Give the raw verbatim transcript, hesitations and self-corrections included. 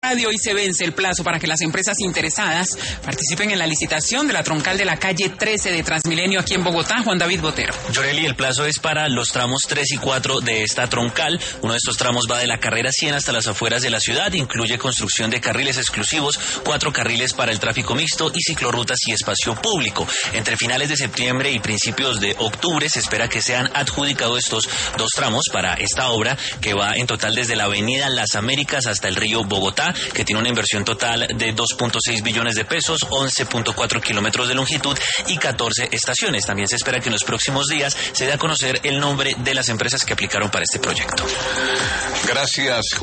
Hoy se vence el plazo para que las empresas interesadas participen en la licitación de la troncal de la calle trece de Transmilenio aquí en Bogotá. Juan David Botero. Yoreli, el plazo es para los tramos tres y cuatro de esta troncal. Uno de estos tramos va de la carrera cien hasta las afueras de la ciudad. Incluye construcción de carriles exclusivos, cuatro carriles para el tráfico mixto y ciclorrutas y espacio público. Entre finales de septiembre y principios de octubre se espera que sean adjudicados estos dos tramos para esta obra, que va en total desde la avenida Las Américas hasta el río Bogotá, que tiene una inversión total de dos punto seis billones de pesos, once punto cuatro kilómetros de longitud y catorce estaciones. También se espera que en los próximos días se dé a conocer el nombre de las empresas que aplicaron para este proyecto. Gracias.